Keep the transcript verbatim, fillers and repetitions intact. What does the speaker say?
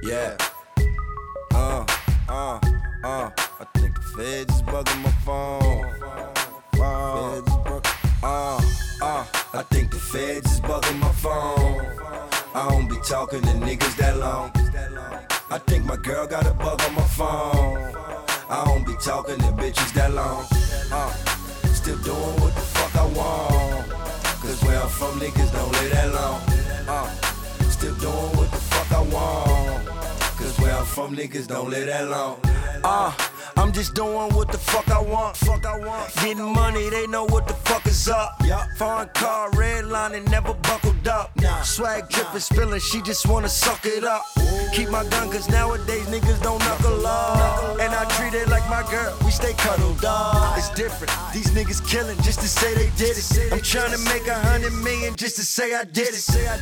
Yeah. Uh, uh, uh. I think the feds is bugging my phone. Feds is bugging. Uh, uh. I think the feds is bugging my phone. I don't be talking to niggas that long. I think my girl got a bug on my phone. I don't be talking to bitches that long. Uh, still doing what the fuck I want. Cause where I'm from, niggas don't live that long. Uh, still doing what the fuck I want. Cause where I'm from, niggas don't live that long. Uh, I'm just doing what the fuck I want. Fuck I want. Getting money, they know what the fuck is up. Yeah. Foreign car, red line, and never buckled up. Nah. Swag drippin', spillin', she just wanna suck it up. Ooh. Keep my gun, cause nowadays niggas don't knuckle up. And I treat it like my girl, we stay cuddled up. It's different, these niggas killin' just to say they did it. I'm tryna make a hundred million just to say I did it.